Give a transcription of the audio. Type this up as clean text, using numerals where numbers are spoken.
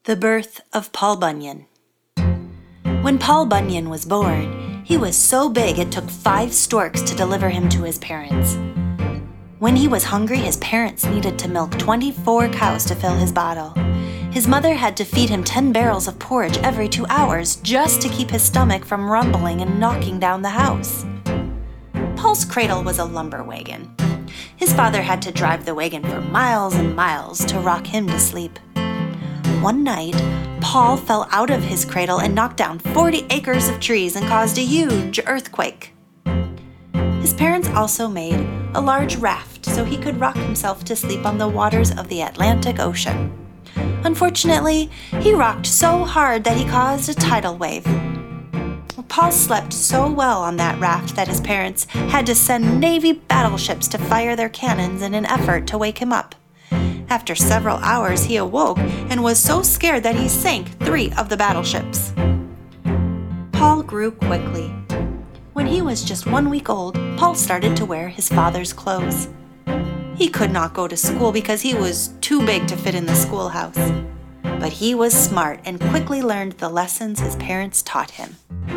The birth of Paul Bunyan. When Paul Bunyan was born, he was so big it took 5 storks to deliver him to his parents. When he was hungry, his parents needed to milk 24 cows to fill his bottle. His mother had to feed him 10 barrels of porridge every 2 hours just to keep his stomach from rumbling and knocking down the house. Paul's cradle was a lumber wagon. His father had to drive the wagon for miles and miles to rock him to sleep. One night, Paul fell out of his cradle and knocked down 40 acres of trees and caused a huge earthquake. His parents also made a large raft so he could rock himself to sleep on the waters of the Atlantic Ocean. Unfortunately, he rocked so hard that he caused a tidal wave. Paul slept so well on that raft that his parents had to send Navy battleships to fire their cannons in an effort to wake him up. After several hours, he awoke and was so scared that he sank 3 of the battleships. Paul grew quickly. When he was just 1 week old, Paul started to wear his father's clothes. He could not go to school because he was too big to fit in the schoolhouse. But he was smart and quickly learned the lessons his parents taught him.